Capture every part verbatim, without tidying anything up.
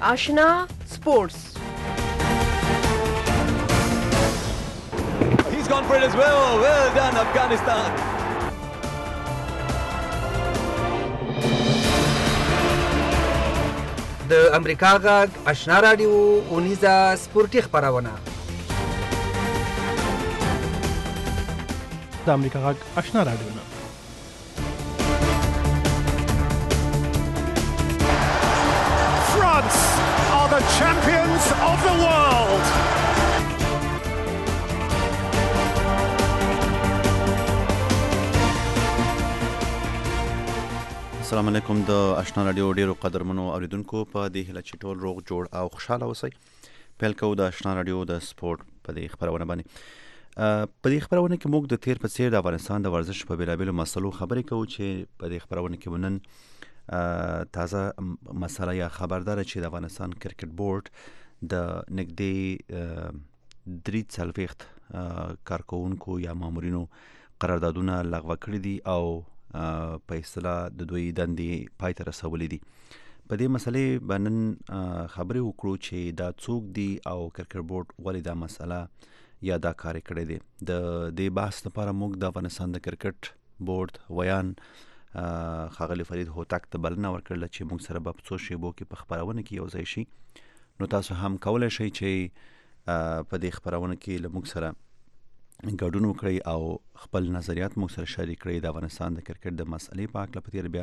آشنا سپورتس. He's gone for it as well. Well done, Afghanistan. د امریکا غږ آشنا رادیو اونیزه سپورتي خپرونه. د امریکا غږ آشنا رادیو نه France are the champions of the world. السلام علیکم. د آشنا رادیو ډیرو قدرمنو اوریدونکو په دې هیله چې ټول روغ جوړ او خوشاله اوسئ. پیل کوو د آشنا رادیو د سپورت په دې خبرونه باندې. په دې خبرونه کې موږ د تیر په څیر د افغانستان د ورزش په بیلابیلو مسلو خبرې کوو چې په دې خبرونه کې ونن تازه مسله یا خبردار چې د افغانستان کرکټ بورډ د نږدې درې څلوېښت کارکوونکو یا مامورینو قراردادونه لغوه کړي دي او په اصطلاح د دوی دندې پای ته رسولې دي. په دې مسلې باندې خبرې وکړو چې دا څوک دي او کرکټ بورډ ولې دا مسله یا دا کار کړی دی. د دې بحث لپاره موږ د افغانستان د کرکټ بورډ ویان ښاغلي فرید هوتک ته بلنه ورکړله چې موږ سره به په څو شیبو کې په خپرونه کې یو ځای شي. نو تاسو هم کولی شئ چې په دې خپرونه کې له موږ سره ګډون وکړئ او خپل نظریات موږ سره شریک کړئ. د افغانستان د کرکټ د مسلې په هکله په تیر بیا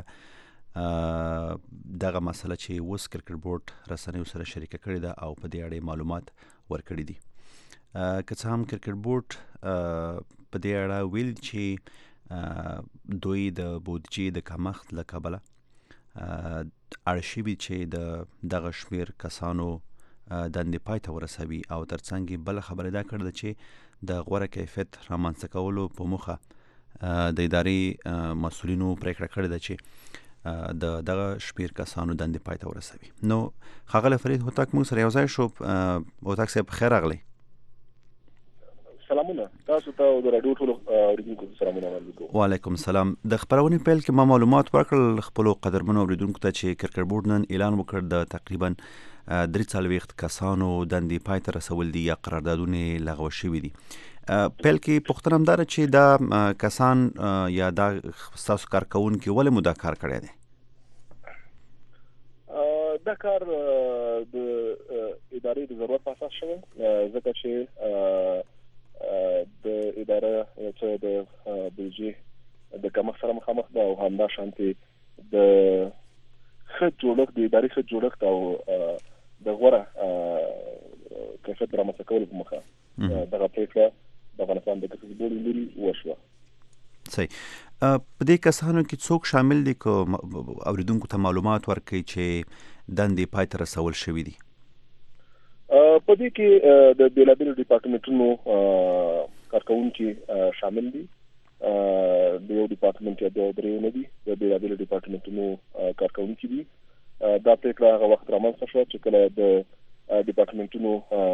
دغه مسله چې اوس کرکټ بورډ رسنیو سره شریکه کړې ده او په دې اړه معلومات ورکړي دي. که څه هم کرکټ بورډ په دې اړه ویل چې دوی د بودجې د کمښت له کبله اړ شوي چې د دغه شمېر کسانو دندې پای ته ورسوي او ترڅنګ یې بله خبره دا کړې ده چې د غوره کیفیت رامنځته کولو په موخه د ادارې مسؤلینو پریکړه کړې ده چې د دغه شمېر کسانو دندې پای ته ورسوي. نو ښاغلی فرید هوتک موږ سره یو ځای شو. هوتک صاحب خیر راغلی. سلامونه تاسو ته او د راډیو ټولو اوریدونکو سلامونه وړاندې. وعلیکم السلام. د خپرونې پیل کې ما معلومات ورکړل خپلو قدرمنو اوریدونکو ته چې کرکټ بورډ نن اعلان وکړ د تقریبا درې څلوېښت کسانو دندې پای ته رسول دي یا قراردادونه لغوه شوي دي. پیل کې پوښتنه همدا ده چې دا کسان یا دا ستاسو کارکوونکي ولې مو دا کار کړی دی؟ دا کار د ادارې د ضرورت په اساس شوی ځکه چې د اداره چې د بودجې د کمښت سره مخامخ ده او همدا شانتي د ښه جوړښت د ادارې ښه جوړښت او د غوره کیفیت رامنځته کولو په موخه دغه پریکړه د افغانستان د کرکټ بورډ لوري وشوه. صحیح. په دې کسانو کې څوک شامل دي که اوریدونکو ته معلومات ورکړي چې دندې پای ته رسول شوي دي؟ په دې کې د بیلابیلو ډپارټمنټونو کارکوونکي شامل دي. د یو ډپارټمنټ یا دوه درې نه دي، د بیلابیلو ډپارټمنټونو کارکوونکي دي. دا پریکړه هغه وخت رامنځته شوه چې کله د ډپارټمنټونو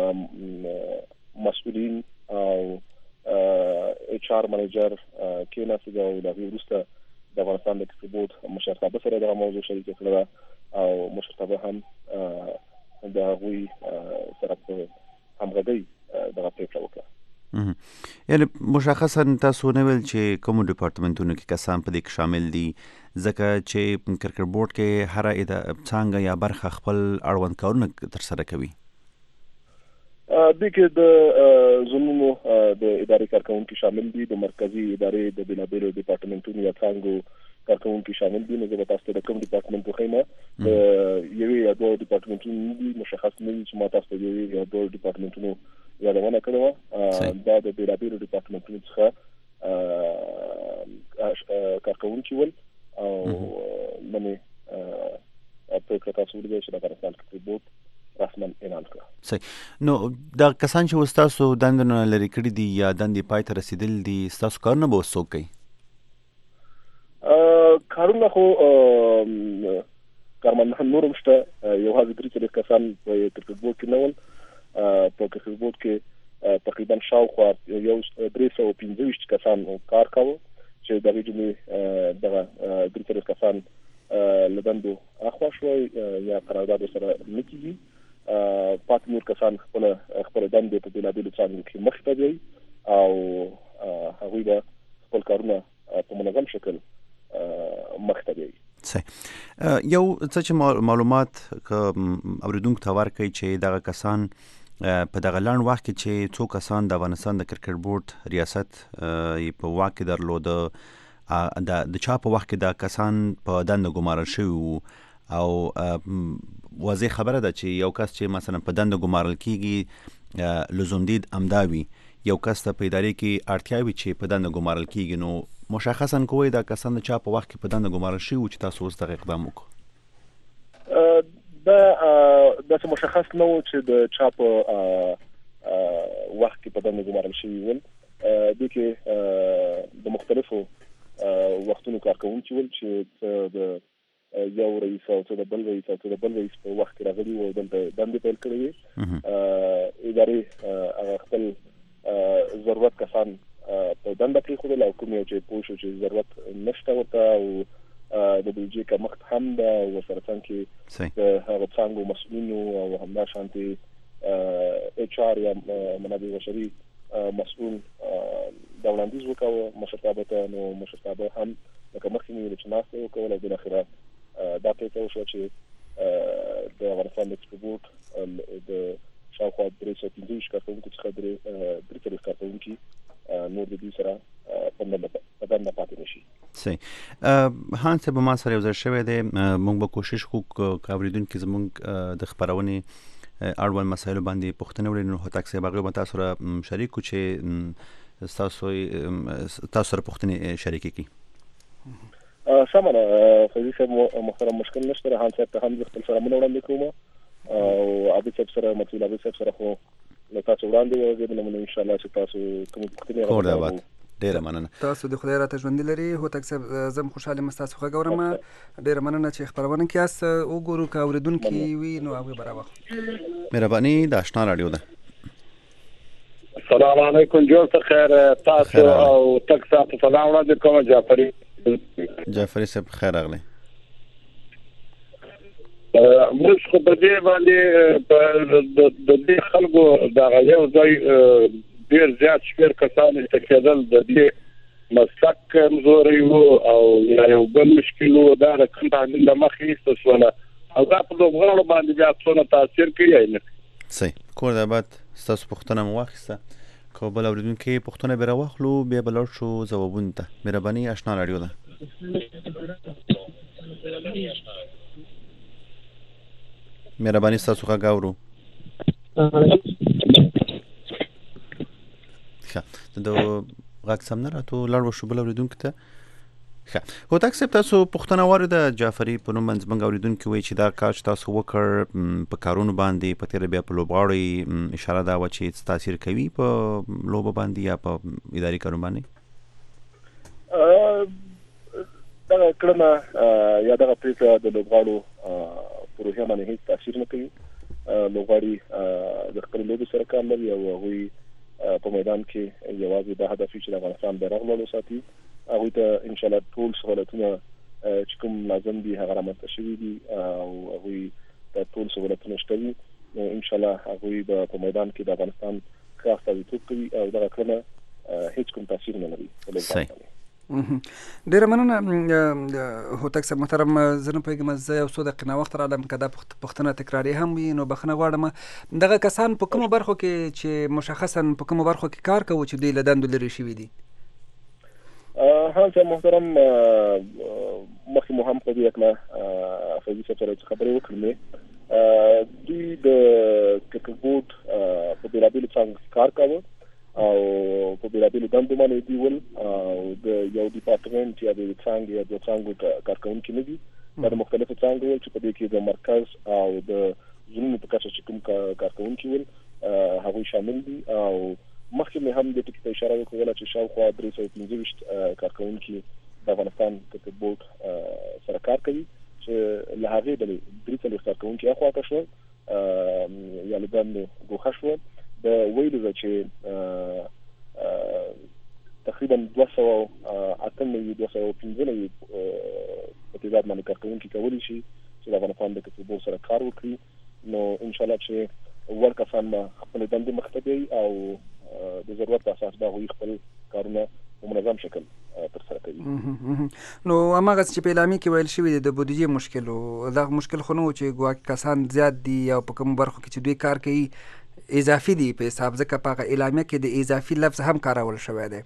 مسؤلین او ایچ آر منیجر کېناستل او د هغې وروسته د افغانستان د کرکټ بورډ مشرتابه سره دغه موضوع شریکه کړې او مشرتابه هم د هغوی سره په همغږۍ دغه پریکړه وکړه. یعنې مشخصا تاسو نه ویل چې کومو ډپارټمنټونو کې کسان په دې کې شامل دي ځکه چې کرکټ بورډ کې هره څانګه یا برخه خپل اړوند کارونه ترسره کوي. دې کې د زمونږ د ادارې کارکوونکي شامل دي، د مرکزي ادارې د بیلابیلو ډپارټمنټونو یا څانګو کارکوونکي شامل دي. نو زه به تاسو ته د کوم ډپارټمنټ وښیم. د یوې یا دوه ډپارټمنټونو نه دي، مشخص نه دي چې ما تاسو ته د یوې یا دوه ډپارټمنټونو یادونه کړې وه. دا د بیلابیلو ډپارټمنټونو څخه کارکوونکي ول او منې پریکړه تاسو ولیدل چې د افغانستان کرکټ بورډ رسما اعلان کړه. صحیح. نو دا کسان چې اوس تاسو دندونه لرې کړي دي یا دندې پای ته رسېدلي دي ستاسو کارونه به اوس څوک کوي؟ کارونه خو کارمندان نور هم شته. یوازې درې څلوېښت کسان په کرکټ بورډ کې نه ول. په کرکټ بورډ کې تقریبا شاوخوا یو درې سوه پنځه ویشت کسان کار کاوه چې د هغې جملې دغه درې څلوېښت کسان لدندو اخوا شوي یا قرارداد سره نکېږي پات نور کسان خپل خپل دندې په بلابلو څانګو کې مخ ته دی او هغوی به خپل کارونه په منظم شکل مخ ته دی. صحیح. یو څه چې معلومات اوریدونکو ته ورکوي چې دغه کسان په دغه لنډ وخت کې چې څو کسان د افغانستان د کرکټ بورډ ریاست په واک کې درلوده د چا په وخت کې دا کسان په دنده ګمارل شوي وو او واضح خبره ده چې یو کس چې مثلا په دنده ګمارل کیږي لزومدید امداوي یو کس ته په ادارې کې اړتیا وي چې په دنده ګمارل کیږي نو مشخصا کوی دا کسان د چا په وخت کې په دنده ګمارل شوي وو چې تاسو اوس دغه اقدام وکړو؟ دا داسې مشخص نه و چې د چا په وخت کې په دنده ګمارل شوي ول. دې کې د مختلفو وختونو کارکوونکي ول چې د یو رئیس او څه د بل رئیس او څه د بل رئیس په وخت کې راغلي وو دلته دندې پیل کړې وې. ادارې هغه خپل ضرورت کسان په دنده پرېښودل او کوم یو چې پوه شو چې ضرورت نشته ورته او د بلجیک مخت هم ده او ورسره څنګ کې د هغه څانګو مسؤلینو او همداشانتې اچ آر یا منابع بشري مسؤول دا وړاندیز وکاوه مشرتابه ته. نو مشرتابه هم لکه مخکې مې ویل چې ناستې وکوله او بالاخره دا پرېکړه وشوه چې د افغانستان د کرکټ بورډ د شاوخوا درې سوه پنځه ویشت کارکوونکو څخه درې څلوېښت کارکوونکي نور د دوی سره په دنده پاتې نه شي. صحیح. هان صاحب ما سره یو ځای شوی دی، موږ به کوشش کوو که اورېدونکي زموږ د خپرونې اړوند مسایلو باندې پوښتنې وکړي نو هوتک صاحب هغوی به تاسو سره شریک کړو چې تاسو تاسو سره پوښتنې شریکې کړي. سمه ده فیضي صاحب محترم، مشکل نشته. هان صاحب ته هم زه خپل سلامونه وړاندې کوم او عابد صاحب سره مسؤل عابد صاحب سره خو له تاسو وړاندې وغږېدلم نو انشاءالله چې تاسو کومې پوښتنې کور دی آباد. ډېره مننه. تاسو د خدای راته ژوندي لري هوتک صاحب، زه هم خوشحاله یم ستاسو غږ اورم. ډېره مننه چې خپرونه کې یاست. وګورو که اورېدونکي وي نو هغوی به راواخلو. مهرباني د اشنا راډیو ده. السلام علیکم، جوړ څه خیر. تاسو او تک تاسو سلام وړاندې کوم. جعفري جعفري صاحب خیر راغلی. موږ خو په دې باندې د دې خلکو دغه یو ځای ډېر زیات شمېر کسان استفادل د دې مسلک کمزوري وو او یو بل مشکل وو دا د کوم تعمیل له مخې ایسته شوله او دا په لوبغاړو باندې بیا څونه تاثیر کوي یا نه. صحیح. کور د آباد ستاسو پوښتنه مو واخیسته، که بل اورېدونکي پوښتنه بیا راواخلو بیا به لاړ شو ځوابونو ته. مهرباني اشنا راډیو ده. مهرباني ستاسو غږ اورو. ښه د غږ سم نه راته لاړ وشو بل اورېدونکي ته. ښه هوتک صاحب تاسو پوښتنه واورېده جعفري په نوم باندې زموږ اورېدونکي وایي چې دا کار چې تاسو وکړ په کارونو باندې په تېره بیا په لوبغاړو اشاره دا وه چې تاثیر کوي په لوبه باندې یا په اداري کارونو باندې؟ دغه کړنه یا دغه پرېکړه د لوبغاړو په روحیه باندې هېڅ تاثیر نه کوي. لوبغاړي د خپلې لوبې سره کار لري او هغوی په میدان کې یوازې دا هدف وي چې د افغانستان بیرغ لوړ وساتي. هغوی ته انشاءالله ټول سهولتونه چې کوم لازم دي هغه رامنځته شوي دي او هغوی ته ټول سهولتونه شته وي. نو انشاءالله هغوی به په میدان کې د افغانستان ښه استازیتوب کوي او دغه کړنه هېڅ کوم تاثیر نه لري په لوبغاړو باندې. ډېره مننه هوتک صاحب محترم. زه نه پوهېږم زه یو څو دقیقې ناوخته راغلم، که دا پوښتنه تکراري هم وي نو بخښنه غواړم. دغه کسان په کومو برخو کې چې مشخصا په کومو برخو کې کار کوو چې دوی له دندو لرې شوي دي؟ ها صاحب محترم، مخکې مو هم په دې هکله فیضي صاحب سره خبرې وکړلې. دوی د کرکټ بورډ په بېلابېلو څانګو کې کار کاوه او په بېلابېلو دندو باندې دوی ول او د یو ډیپارټمنټ یا د څانګې یا د څانګو کارکوونکي نه دي. دا د مختلفو څانګو ول چې په دې کې د مرکز او د زونونو په کچه چې کوم کارکوونکي ول هغوی شامل دي. او مخکې مې هم دې ټکي ته اشاره وکړله چې شاوخوا درې سوه پنځه ویشت کارکوونکي د افغانستان کرکټ بورډ سره کار کوي چې له هغې ډلې درې څلوېښت کارکوونکي اخواته شول یا له دندو ګوښه شول. د ویلو ده چې تقریبا دوه سوه اته نوي دوه سوه پنځه نوي په تعداد باندې کارکونکي کولی شي چې د افغانستان د کرکټ بورډ سره کار وکړي نو ان شاء الله چې ور کسان به خپل دندې مخته کوي او د ضرورت په اساس به هغوی خپل کارونه په منظم شکل ترسره کوي. نو هماغه چې په اعلامیه کې ویل شوي د بودیجې مشکل و دغه مشکل خو نه و چې ګواکې کسان زیات دي او په کومو برخو کې چې دوی کار کوي اضافي دي په حساب ځکه په هغه اعلامیه کې د اضافي لفظ هم کارول شوی دی.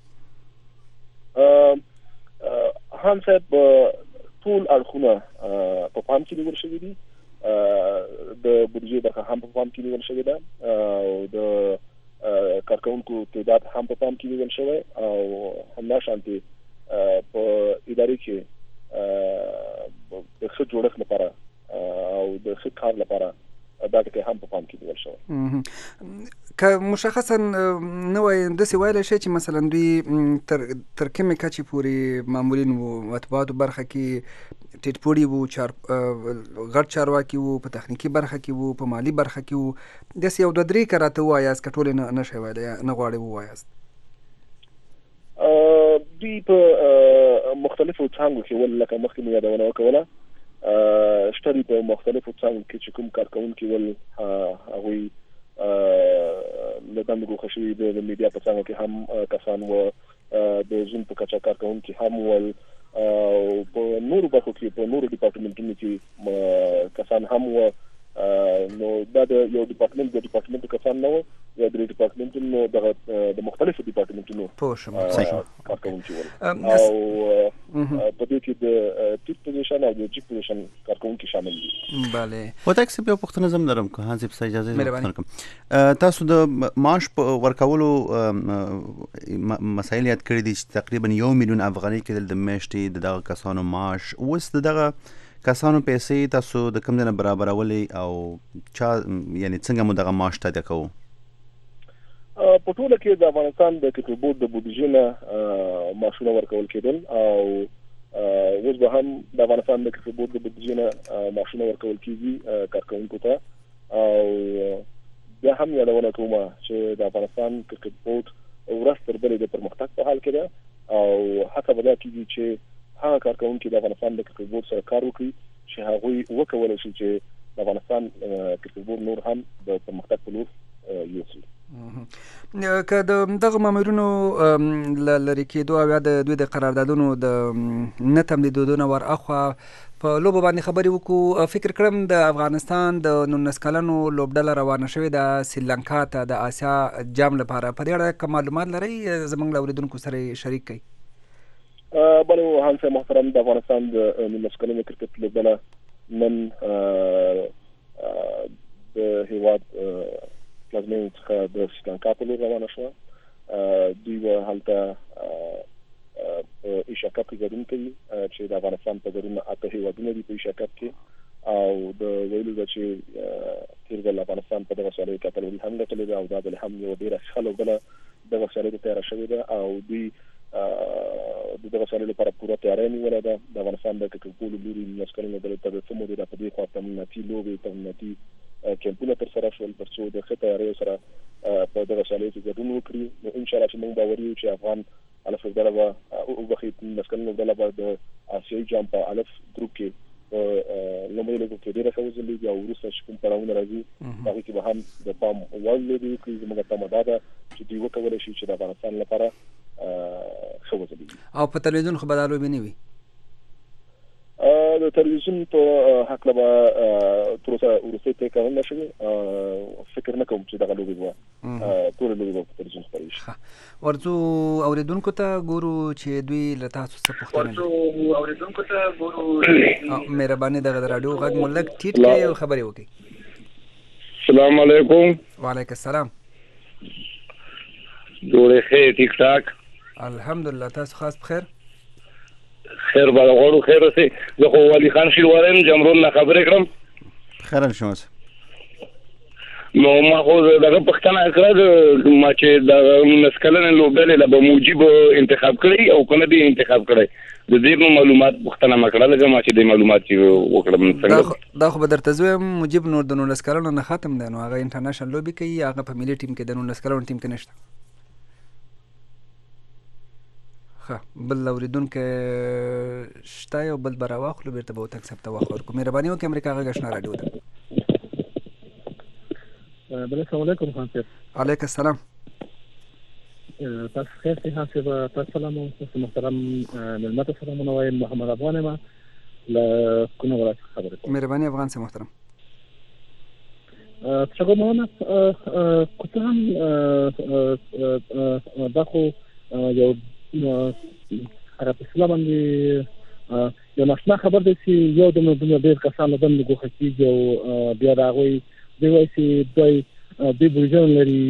خان صاحب ټول اړخونه په پام کې نیول شوي دي. د بودیجې برخه هم په پام کې نیول شوې ده او د کارکونکو تعداد هم په پام کې نیول شوی او همداشانتې په ادارې کې د ښه جوړښت لپاره او د ښه کار لپاره دا ټکي هم په پام کې نیول شوی. که مشخصا نه وای داسې ویلی شي چې مثلا دوی تر تر کومې کچې پورې مامورین وو مطبوعاتو برخه کې ټیټپوړي وو چار غټ چارواکي وو په تخنیکي برخه کې وو په مالي برخه کې وو داسې یو دوه درې که راته ووایاست که ټولې نه نشئ ویلی نه غواړئ ووایاست. دوی په مختلفو څانګو کې ول لکه مخکې مې یادونه وکوله شته دي په مختلفو څانګو کې چې کوم کارکونکي ول هغوی له دندو ګوښه شوي د میډیا په څانګه کې هم کسان وو د زوم په کچه کارکونکي هم ول او په نورو برخو کې په نورو ډپارټمنټونو کې کسان هم وو نو دا د یو ډپارټمنټ د ډپارټمنټ کسان نه وو یا د ډپارټمنټونو دغه د مختلفو ډپارټمنټونو پوه شوم کارکونکي ول او په دې کې د ټیټ پوزیشن او د جی پوزیشن کارکونکي شامل دي. بله هوتک صاحب یو پوښتنه زم لرم که هانزیب صاحب اجازه وکړم تاسو د معاش په ورکولو مسایل یاد کړي دي چې تقریبا یو میلیون افغانۍ کېدل د میاشتې د دغه کسانو معاش اوس د دغه کسانو پیسې تاسو د کوم ځای نه برابرولې او چا یعنی څنګه مو دغه معاش تادیه کوو؟ په ټوله کې د افغانستان د کرکټ بورډ د بودیجې نه معاشونه ورکول کېدل او اوس به هم د افغانستان د کرکټ بورډ د بودیجې نه معاشونه ورکول کېږي کارکونکو ته او بیا هم یادونه کوم چې د افغانستان کرکټ بورډ ورځ تر بلې د پرمختګ په حال کې ده او هڅه به دا کېږي چې هغه کارکونکي د افغانستان د کرکټ بورډ سره کار وکړي چې هغوی وکولی شي چې د افغانستان کرکټ بورډ نور هم د پرمختګ په لور یوسي. که د دغه مامورینو له لرې کېدو او یا د دوی د قراردادونو د نه تمدیدېدو نه ور اخوا په لوبو باندې خبرې وکړو فکر کړم د افغانستان د نولس کلنو لوبډله روانه شوې ده سریلانکا ته د آسیا جام لپاره په دې اړه که معلومات لرئ زموږ له اورېدونکو سره شریک کړئ. بله هانس محترم د افغانستان د نولس کلنې کرکټ لوبډله نن د هېواد پلازمینې څخه د سریلانکا په لور روانه شوه. دوی به هلته په ایشیا کپ کې ګډون کوي چې د افغانستان په ګډون اته هېوادونه دي په ایشیا کپ کې او د ویلو ده چې تېر ځل افغانستان په دغه سیالیو کې اتلولي هم ګټلې ده او دا ځل هم یوه ډېره ښه لوبډله دغه سیالیو ته تیاره شوې ده او دوی د دغه سیالیو لپاره پوره تیاری نیولې ده. د افغانستان د کرکټ بورډ لوري نولس کلنې ډلې ته د څه مودې را په دې خوا تمریناتي لوبې تمریناتي کیمپونه ترسره شول تر څو د ښه تیاریو سره په دغه سیالیو کې ګډون وکړي. نو انشاءالله چې موږ باوري یو چې افغان الف لوبډله به وبخښئ نولس کلنې لوبډله به د آسیایي جام په الف ګروپ کې په لومړۍ لوبو کې ډېره ښه وځلېږي او وروسته چې کوم پړاوونه راځي هغې کې به هم د پام وړ لوبې وکړي. زموږ تمه دا ده چې دوی وکولی شي چې د افغانستان لپاره ښه وځلېږي. او په تلویزیون خو به دا لوبې نه وي؟ د تلویزیون په هکله به تر اوسه وروستۍ پرېکړه نه شوې. فکر نه کوم چې دغه لوبې به ټولې لوبې به په تلویزیون خپرې شي. ورځو اورېدونکو ته ګورو چې دوی له تاسو څه پوښتنه لري. اورېدونکو ته ګورو مهرباني دغه د راډیو غږ مو لږ ټیټ کړئ او خبرې وکړئ. السلام علیکم. وعلیکم السلام. جوړې ښې ټیک ټاک الحمدلله. تاسو خاص بخیر؟ خیر به غواړو خیر اوسئ. زه خو والي خان شیروانی یم جمرون نه خبرې کړم. خیر شما نو ما خو دغه پوښتنه کړه د ما چې د نولس کلنې لوبډلې له به موجب انتخاب کړی او که نه دی انتخاب کړی د دې نو معلومات پوښتنه مې کړه لږه ما چې د معلومات چې وکړم څنګه دا خو به درته زه وایم مجیب نور د نولس کلنو نه ختم دی نو هغه انټرنیشنل لوبې کوي هغه په ملي ټیم کې د نولس کلنو ټیم کې نشته. ښه بل اوریدونکی شته یو بل به راواخلو بیرته به وتک صاحب ته وخت ورکړو مهرباني وکړئ امریکا غږ اشنا راډیو ده. بله السلام علیکم خان صاحب. علیکم السلام. تاسو خیر دي خان صاحب. تاسو سلام تاسو محترم ملمت سلامونه وایم. محمد افغان ما له کونه ولایت خبره کوم. مهرباني افغان صاحب محترم. څنګه مونه کوته هم داخو یو هغه په اسلام باندې یو ناشنا خبر دی چې یو د دنیا ډېر کسان له دنده ګوښه کېږي او بیا د هغوی دی وایي چې دوی دوی بوجن لري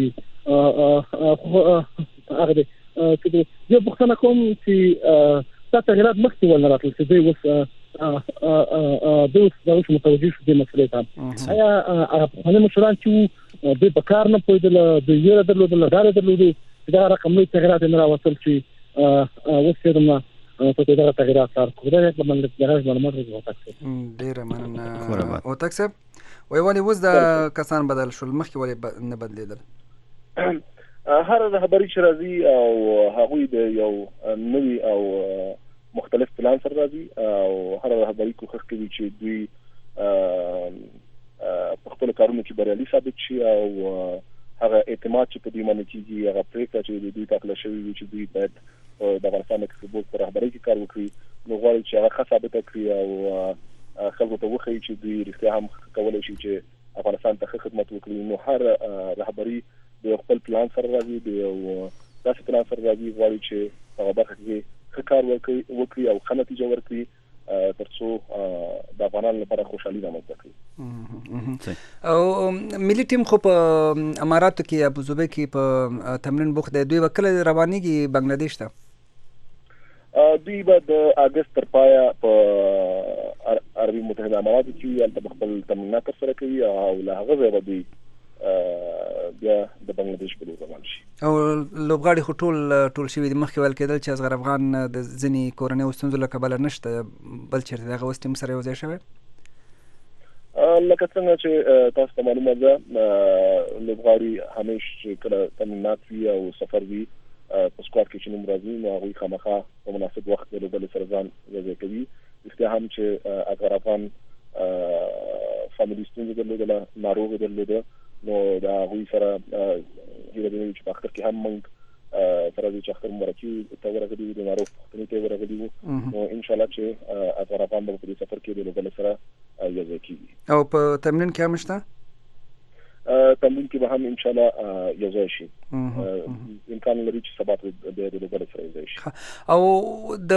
هغه دی چې یو پوښتنه کوم چې دا تغیرات مخکې ولنه راتلل چې دوی اوس دوی اوس دا اوس متوجه شو دې مسلې ته. آیا هغه پخواني مشران چې دوی په کار نه پوهېدله دوی ویره درلودله ډاډ درلودو چې دغه رقم لوی تغیرات یې نه راوتل چې اوس یې دمه په دغه تغیرات کار کوو. دا یې باندې دغه معلومات راځي وتک صاحب. ډېره مننه وتک صاحب. وایي ولې اوس دا کسان بدل شول مخکې ولې نه بدلېدل؟ هر رهبري چې راځي او هغوی د یو نوي او مختلف پلان سره راځي او هر رهبري کوښښ کوي چې دوی په خپلو کارونو کې بریالي ثابت شي او هغه اعتماد چې په دوی باندې کېږي هغه پرېکړه چې د دوی ټاکله شوې وي چې دوی باید د افغانستان د کرکټ په رهبرۍ کې کار وکړي نو غواړي چې هغه ښه ثابته کړي او خلکو ته وښیي چې دوی رښتیا هم کولی شي چې افغانستان ته ښه خدمت وکړي. نو هر رهبري د خپل پلان سره راځي د یو داسې پلان سره راځي غواړي چې هغه برخه کې ښه کار وکړي او ښه نتیجه ورکړي تر څو د افغانانو لپاره خوشحالي رامنځته کړي. او ملي ټیم خو په اماراتو کې ابوظبي کې په تمرین بوخت دی. دوی به کله روانېږي بنګلادیش ته؟ دوی به د اګست تر پایه په عربي متحده اماراتو کې هلته به خپل تمرینات ترسره کوي او له هغه ځایه به دوی بیا د بنگلادیش په لور روان شي. او لوبغاړي خو ټول ټول شوي دي. مخکې ویل کېدل چې اصغر افغان د ځینې کورنیو ستونزو له کبله نشته بل چېرته د هغه اوس ټیم سره یو ځای شوی؟ لکه څنګه چې تاسو ته معلومه ده لوبغاړي همیش چې کله تمرینات وي او سفر وي په سکواډ کې چې نوم راځي نو هغوی خامخا په مناسب وخت د لوبډلې سره ځان یوځای کوي. رښتیا هم چې اصغر افغان فامیلي ستونزه درلودله ناروغ درلوده نو د هغوی سره هیله ده چې په اختر کې هم موږ سره د چې اختر مبارکي ته ورغلي وو د ناروغ پوښتنې ته ورغلي وو نو انشاءالله چې اصغر افغان به په دې سفر کې د لوبډلې سره یوځای کېږي. او په تمرین کې هم شته؟ تمرین کې به هم انشاءالله یوځای شي. امکان لري چې سبا د لوبډلې سره یوځای شي. او د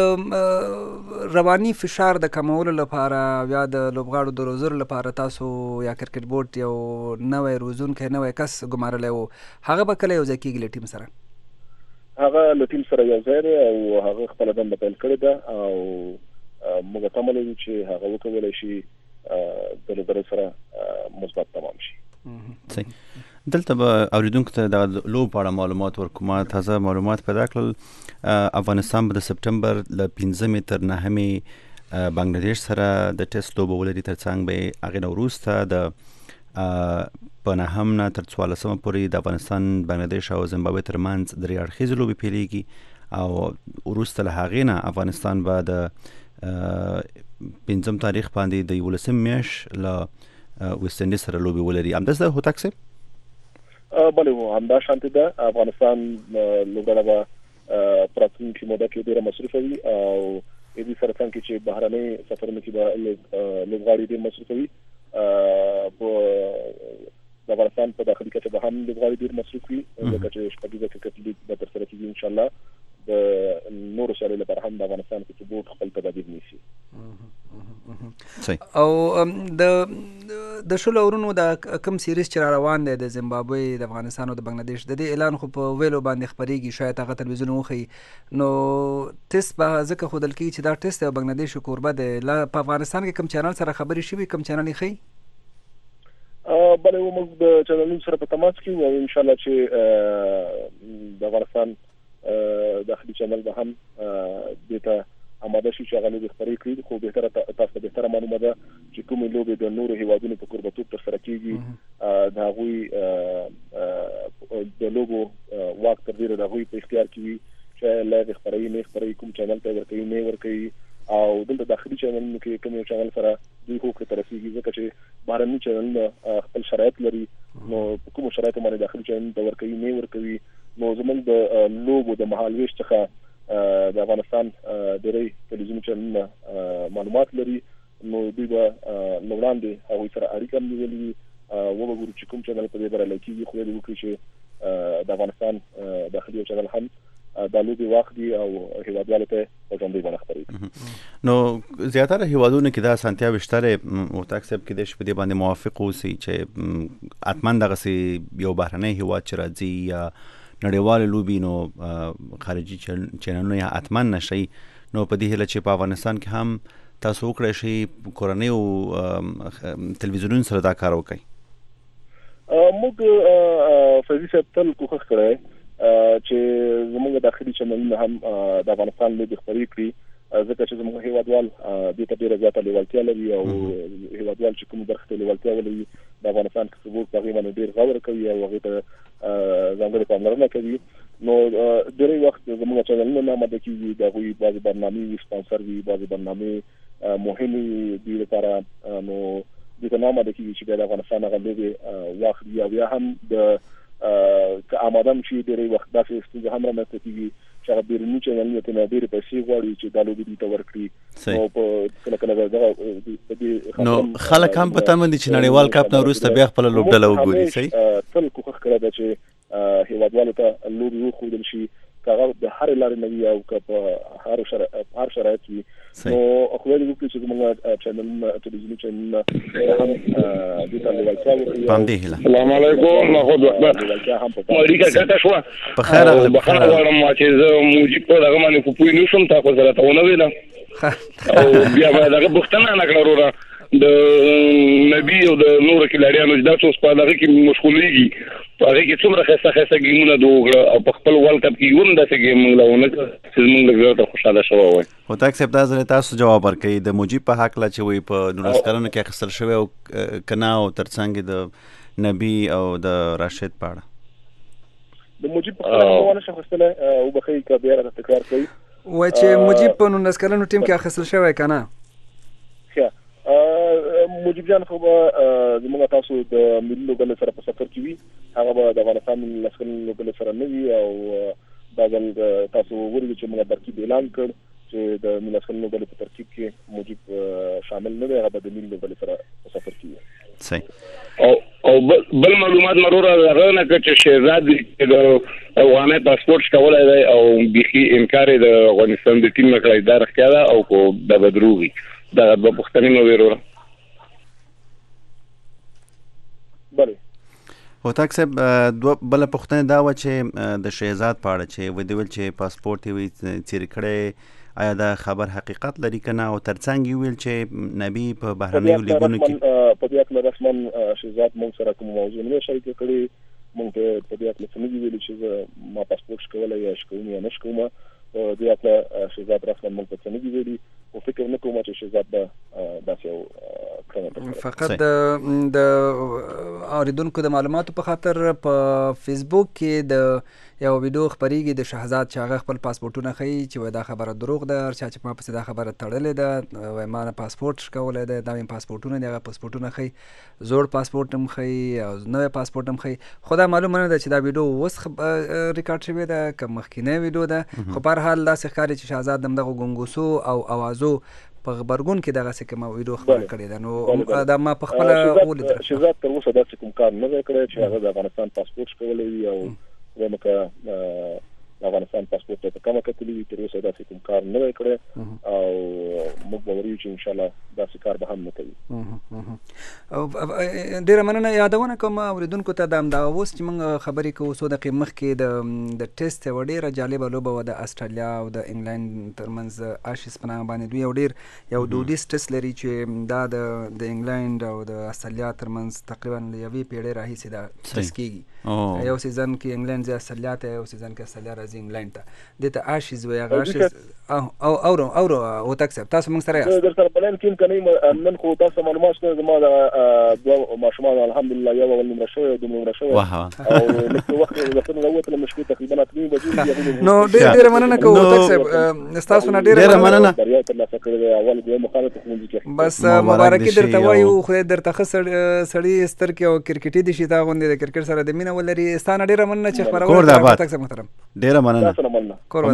رواني فشار د کمولو لپاره یا د لوبغاړو د روزلو لپاره تاسو یا کرکټ بورډ یو نوی روزونکی نوی کس ګمارلی و هغه به کله یوځای کېږي له ټیم سره؟ هغه له ټیم سره یوځای دی او هغه خپله دنده پیل کړې ده او موږ تمه لرو چې هغه وکولی شي د لوبډلې سره مثبت تمام شي. صحیح. دلته به اوریدونکو ته د لوبو په اړه معلومات ورکوم. تازه معلومات پیدا کړل افغانستان به د سپټمبر له پنځمې تر نهمې بنګلادیش سره د ټیسټ لوبه ولري ترڅنګ به هغې نه وروسته د په نهم نه تر څوارلسمه پورې د افغانستان بنګلادیش او زیمبابوې ترمنځ درې اړخیزې لوبې پیلېږي او وروسته له هغې نه افغانستان به د پنځم تاریخ باندې د یولسم میاشت له ویسټ انډیز سره لوبې ولري. همداسې ده هوتک صاحب؟ بله همدا شانتې ده. افغانستان لوبډله به په راتلونکې موده کې ډېره مصروفه وي او دې سره څنګ کې چې بهرنۍ سفرونو کې به لوبغاړي ډېر مصروفه وي په د افغانستان په داخلي کچه به هم لوبغاړي ډېر مصروف وي ځکه چې شپږیزه کرکټ لیګ به ترسره کېږي انشاءالله. د نورو سیالیو لپاره هم د افغانستان کرکټ بورډ خپل تدابیر نیسي. او د د شلو اورونو د کم سیریز چې را روان دی د زیمبابوې د افغانستان او د بنګلادیش د دې اعلان خو په ویلو باندې خپرېږي شاید هغه تلویزیون وښیي نو ټیسټ به ځکه ښودل کېږي چې دا ټیسټ دی او بنګلادیش کوربه دی. په افغانستان کې کم چینل سره خبرې شوي کم چینل یې ښیي؟ بله موږ د چینلونو سره په تماس کې یو او انشاءالله چې د افغانستان داخلي چینل به هم دې ته آماده شي چې هغه لوبې خپرې کړي. خو بهتره تاسو ته بهتره معلومه ده چې کومې لوبې د نورو هیوادونو په کوربهتوب ترسره کېږي د هغوی د لوبو واک تر ډېره د هغوی په اختیار کې وي چې چې لا خبري نه خبري کوم چینل ته ورکوي نه ورکوي او دلته داخلي چینلونو کې کوم یو چینل سره دوی خو کې ترسيږي ځکه چې بهرني چینل خپل شرایط لري نو کوم شرایط باندې داخلي چینل ته ورکوي نه ورکوي نو زموږ د لوګو د مهالويش څخه د افغانستان ډېری تلویزیوني چینلونه معلومات لري نو دوی به لوړاندې هغوی سره اړیکه نیولې و به ګورو چې کوم چینل په دې بره لکېږي خو دې وکړي چې د افغانستان داخلي چینل هم د لوبي وخت دی او هیوادوالو ته په ژوندۍ باندې خبرې نو زیاتره هیوادونو کې دا سانتیا وشتره او تاکسب کې د شپې دی باندې موافق اوسي چې اتمن دغه سي یو بهرنۍ هیواد چې راځي یا نړیوال لوبي نو خارجي چینلونه یا اتمن نشي نو په دې هله چې په افغانستان کې هم تاسو وکړئ شي کورنۍ او تلویزیون سره دا کار وکړي موږ فزي سپتل کوخ کړی چې زموږ داخلي چینلونه هم د افغانستان له خبرې کړي ځکه چې زموږ هیوادوال د ته ډیره زیاته لیوالتیا لري او هیوادوال چې کوم برخه لیوالتیا ولري د افغانستان کې څوک تقریبا ډیر غوړ کوي او هغه ته ځانګړي پاملرنه کوي نو ډېری وخت زموږ چینلونه نه ماده کیږي د غوي بعض برنامې سپانسر وي بعض برنامې مهمه دي لپاره نو د نامه د کیږي چې د افغانستان غلبي واخ یا بیا هم د که آمادم شي ډېری وخت داسې ستونزه هم رامنځته کیږي چې هغه بیروني چینلونه ته نه ډېرې پیسې غواړي چې دا لوبې ته ورکړي نو په کله کله دغه نو خلک هم په تمه دي چې نړیوال کپ نه وروسته بیا خپل لوبډله وګوري صحیح تل کوښښ کړی دی چې هیوادوالو ته لوبې وښودل شي کاغه د هر لارې نوي او که هر شرایط هر شرایط وي نو خو دې وکړي چې موږ چینلونه تلویزیوني چینلونه هم د تلویزیون څخه پام دی هلا السلام علیکم نخود وخت مریکا کته شو په خیر اغله په خیر ورم چې زه موجود په دغه باندې په پوی نشم تاسو سره ته ونه ویل او بیا به دغه بوختنه نه کړو د نبی او د نور کلاریانو د تاسو په دغه کې مشغولېږي په هغه کې څومره خسته خسته ګیمونه دوغړه او په خپل ورلد کپ کې هم داسې ګیم لهونه چې موږ له خوشاله شوو وای او تاسو په تاسو تاسو جواب ورکړئ د موجب په حق لا چې وي په نورس کلونو کې خسر شوی او کنا او ترڅنګ د نبی او د راشد پاړه د موجب په اړه ونه شخصله او بخي کبیره تکرار کوي وای چې موجب په نورس کلونو ټیم کې خسر شوی کنه موجب جان خو زموږ تاسو د ملي لوبل سره په سفر کې وي هغه به د افغانستان لسکل لوبل سره نه وي او دا ځل تاسو وګورئ چې موږ ترکیب اعلان کړ چې د ملي لسکل لوبل په ترکیب کې موجب شامل نه دی هغه به د ملي لوبل سره په سفر کې وي صحیح او او بل معلومات مرور هغه نه چې شهزاد د افغاني پاسپورت کولای دی او بيخي انکار د افغانستان د ټیم مکړای دا رښتیا ده او کو د بدروغي دا د پښتني نو ویرو بله او تاسو بل پښتنه دا و چې د شهزاد پاړه چې و دی ول چې پاسپورت وي چیر کړي آیا دا خبر حقیقت لري کنه او ترڅنګ ویل چې نبی په بهرنیو لیګونو کې په دې کې رسمن شهزاد مون سره کوم موضوع نه شي کړی مونږ په دې کې څه ویل چې ما پاسپورت کولای یا شکوم یا نشکوم په دې کې شهزاد رسمن مونږ څه نه ویلي او فکر نه کوم چې شهزاد به داسې فقط د د اوریدونکو د معلوماتو په خاطر په فیسبوک کې د یو ویډیو خبرېږي د شهزاد چې هغه خپل پاسپورتونه ښیي چې دا خبره دروغ ده هر چا چې ما پسې دا خبره تړلې ده وایي ما نه پاسپورت ښکولی دی دا مې پاسپورتونه دي هغه پاسپورتونه ښیي زوړ پاسپورت هم ښیي او نوی پاسپورت هم ښیي خو دا معلومه نه ده چې دا ویډیو اوس ریکارډ شوې ده که مخکینی ویډیو ده خو په هر حال داسې ښکاري چې شهزاد همدغه ګونګوسو او اوازو په خبرګون کې دغه څه کوم ویډیو خبره کړې ده نو دا ما په خپل ولید شهزاد تر اوسه داسې کوم کار نه دی کړی چې هغه د افغانستان پاسپورت کولای وي او زموږ د افغانستان پاسپورت ته کومه کتلې وي تر اوسه داسې کوم کار نه دی کړی او موږ به وایو چې ان شاء الله داسې کار به هم نه کوي او ډیره مننه یادونه کوم اوریدونکو ته د همدغه اوس چې موږ خبرې کوو څو دقیقې مخکې د د ټیسټ یوه ډېره جالبه لوبه وه د اسټرالیا او د انګلند ترمنځ اشیز په نامه باندې دوی یو ډېر یو دودیز ټیسټ لري چې دا د د انګلند او د اسټرالیا ترمنځ تقریبا له یوې پیړۍ راهیسې دا ټیسټ کېږي یو سیزن کې انګلند ځي اسټرالیا ته یو سیزن کې اسټرالیا راځي انګلند ته دې ته اشیز وي هغه اشیز او اورو اورو او تکسب تاسو موږ سره یاست در سره بلین کیم کني نن خو تاسو معلومات شته زما د دوه ماشومان الحمدلله یو ول نمره شوی د نمره شوی او لکه وخت د خپل وروته له مشکو تقریبا اثنين بجې نو ډېر ډېر مننه کوم تکسب تاسو نه ډېر مننه دریا تر لاسه کړی اول د مخالفت کوم بس مبارکي درته وایو خدای درته خسر سړی ستر کې او کرکټي دي شي تا غونډه د کرکټ سره د مینه ولري ستانه ډېر مننه چې خبرونه تکسب محترم ډېر مننه تاسو مننه کور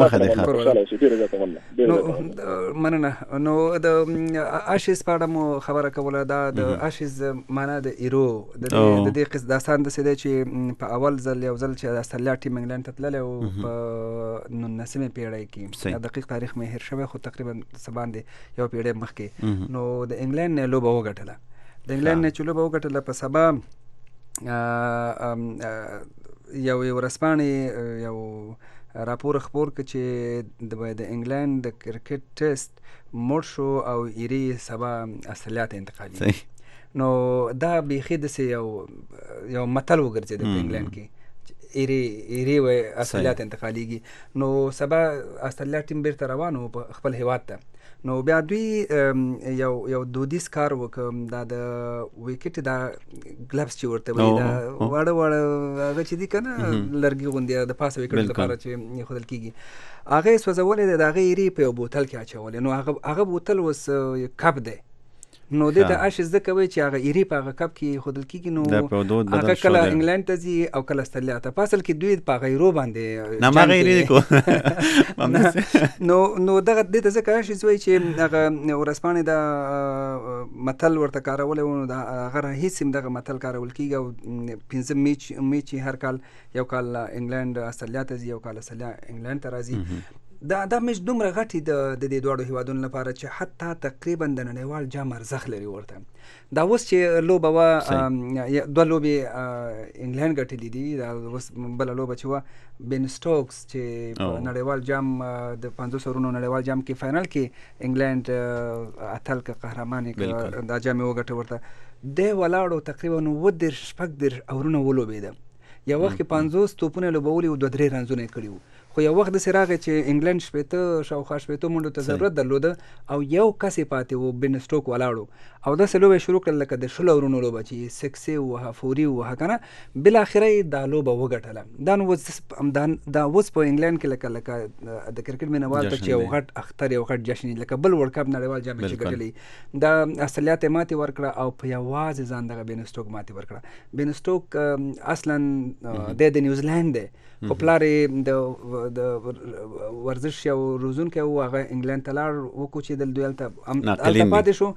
ولا مننه نو د اشیز په اړه مو خبره کوله دا د اشیز معنا د ایرو د دې قص داستان د سده چې په اول ځل یو ځل چې د استرالیا ټیم انګلند ته تللی او په نولسمې پیړۍ کې دقیق تاریخ مې هیر شوی خو تقریبا څه باندې یو پیړۍ مخکې نو د انګلند نه لوبه وګټله د انګلند نه چې لوبه وګټله په سبا یو یو ورځپاڼې یو راپور خبر ک چې د د انګلند د کرکټ ټیسټ مړ شو او ایری سبا استرالیا ته انتقالي نو دا بیخي د یو یو متل وګرځي د انګلند کې ایری ایری و استرالیا ته انتقاليږي نو سبا استرالیا ټیم بیرته روانو په خپل هیواد ته نو بیا دوی یو یو دودیز کار وکم دا د وکټ دا ګلفز چې ورته وي دا واړه واړه هغه چې دي کنه لرګي غوندي د پاسه وکټ لپاره چې خدل کیږي هغه سوځولې د هغه ایری په یو بوتل کې اچولې نو هغه هغه بوتل وس کپ دی نو د اشیز د کوي چې هغه ایری په هغه کپ کې خودل کیږي نو هغه کله انګلند ته ځي او کله استرالیا ته پاسل کې دوی په غیرو باندې نه ما غیرې کو نو نو دغه د ته ځکه اشیز وای چې هغه ورسپانې د متل ورته کارول او هغه هیڅ هم دغه متل کارول کیږي او پنځه میچ میچ هر کال یو کال انګلند استرالیا ته ځي یو کال استرالیا انګلند ته راځي دا دا مش دومره غټي د دې دوړو هیوادونو لپاره چې حتی تقریبا د نړیوال جام ارزښت لري ورته دا اوس چې لوبه وا دوه لوبې انګلند ګټلې دي دا اوس بل لوبه چې وا بن سټوکس چې په نړیوال جام د پنځوس ورونو نړیوال جام کې فائنل کې انګلند اتل کا قهرمان کې دا جام وګټه ورته د ولاړو تقریبا و د شپږ در اورونه ولوبېده یو وخت کې پنځوس توپونه لوبولي او دوه درې رنزونه کړیو خو یو وخت د سراغه چې انګلند شپېته شاوخوا شپېته منډو ته ضرورت درلوده او یو کس یې پاتې و بن سټوک ولاړو او داسې لوبه شروع کړل لکه د شلو ورونو لوبه چې سکسې ووهه فوري ووهه که نه بالاخره یې دا لوبه وګټله دا نو دا اوس په انګلند کې لکه لکه د کرکټ مینوال ته چې یو غټ اختر یو غټ جشن لکه بل ورلډ کپ نړیوال جام چې ګټلی دا استرالیا ته ماتې ورکړه او په یوازې ځان دغه بن سټوک ماتې ورکړه بن سټوک اصلا د نیوزیلند دی خو پلار یې د د ورزش یو روزونکی و هغه انګلند ته لاړ وکوچېدل دوی هلته هلته پاتې شو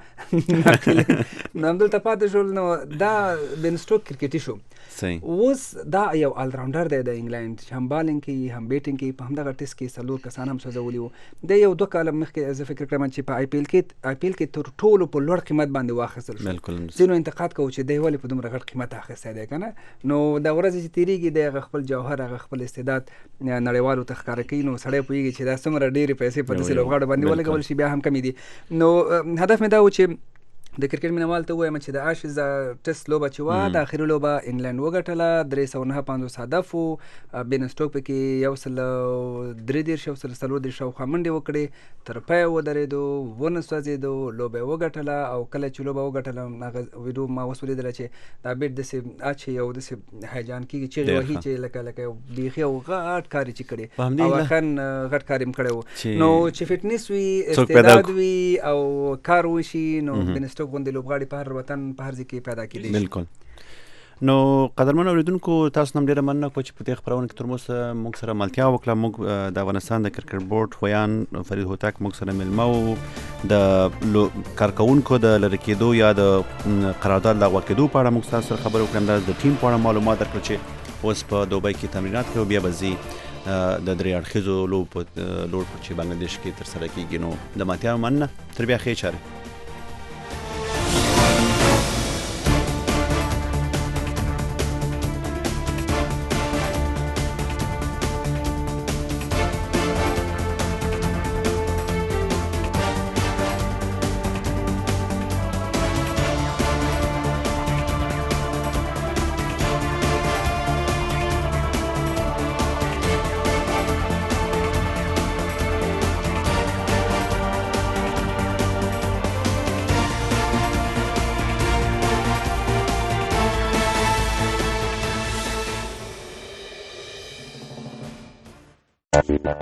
نو همدلته پاتې شول نو دا بن سټوک کرکټي شو اوس دا یو آلراونډر دی د انګلند چې هم بالینګ کوي هم بیټینګ کوي په همدغه ټیسټ کې څلور کسان هم سوځولي وو د یو دوه کاله مخکې زه فکر کړم چې په آی پی ایل کې آی پی ایل کې تر ټولو په لوړ قیمت باندې واخیستل شو ځینو انتقاد کوو چې دی ولې په دومره غټ قیمت اخیستی دی که نه نو د ورځې چې تېرېږي د هغه خپل جوهر هغه خپل استعداد نړیوالو ته ښکاره کوي نو سړی پوهېږي چې دا څومره ډېرې پیسې په داسې لوبغاړو باندې ولګول شي بیا هم کمې دي نو هدف مې دا و چې د کرکټ مینوال ته ووایم چې د اشیز ټیسټ لوبه چې وه د اخري لوبه انګلند وګټله درې سوه نهه پنځوس هدف و بن سټوک پکې یو سل درې دېرش یو سل څلور دېرش شاوخوا منډې وکړې تر پایه ودرېدو ونه سوځېدو لوبه یې وګټله او کله چې لوبه وګټله هغه ویډیو ما اوس ولیدله چې دا بیټ داسې اچي یو داسې هیجان کېږي چغې وهي چې لکه لکه بیخي یو غټ کار یې چې کړی او اخن غټ کار یې کړی و نو چې فټنس وي استعداد وي او کار وشي نو بن سټوک غوندې لوبغاړي په هر وطن په هر ځای کې پیدا کېدی شي. بالکل نو قدرمن اوریدونکو تاسو هم ډېره مننه کوم چې په دې خپرونه کې تر اوسه موږ سره ملتیا وکړه. موږ د افغانستان د کرکټ بورډ خویان فرید هوتک موږ سره میلمه و د کارکوونکو د لرې کېدو یا د قرارداد لغوه کېدو په اړه موږ تاسو سره خبرې وکړو. همداراز د ټیم په اړه معلومات درکړو چې اوس په دوبۍ کې تمرینات کوي بیا به ځي د درې اړخیزو لوبو په لوړ چې بنګلادیش کې ترسره کېږي. نو د ملتیا مننه تر بیا ښې چارې.